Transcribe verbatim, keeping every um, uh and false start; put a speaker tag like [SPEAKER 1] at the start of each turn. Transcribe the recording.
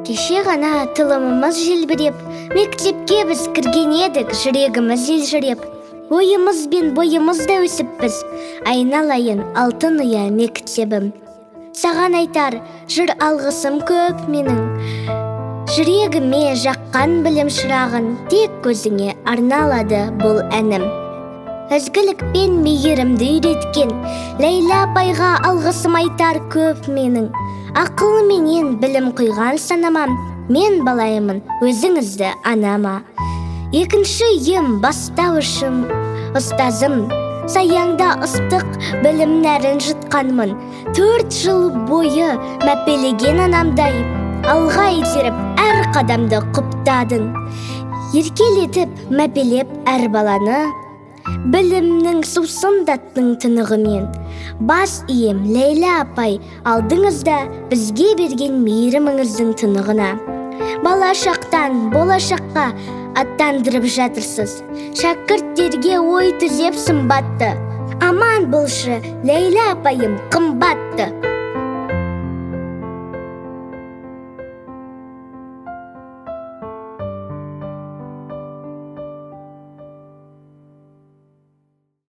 [SPEAKER 1] Кеше ғана тылымымыз желбіреп, мектепке біз кірген едік, жүрегіміз елжіреп. Ойымыз бен бойымыз да өсіппіз, айналайын алтын ұя мектебім. Саған айтар жыр алғысым көп менің, жүрегіме жаққан білім шырағын, тек көзіңе арналады бұл әнім. Ізгілік пен мейірімді үйреткен Лейла апайға алғысым айтар көп менің. Ақыл менен білім құйған санамам, мен балаймын өзіңізді анама. Екінші ем бастауышым ұстазым, саяңда ыстық білім нәрін жұтқанмын. Төрт жыл бойы мәпелеген анамдай, алға итеріп әр қадамды құптадың. Еркелетіп мәпелеп әр баланы, білімнің сусындаттың тынығымен. Бас ием Лейла апай, алдыңызда бізге берген мейіріміңіздің тынығына. Бала шақтан болашаққа аттандырып жатырсыз, шәкірттерге ой түзеп сымбатты. Аман болшы Лейла апайым қымбатты.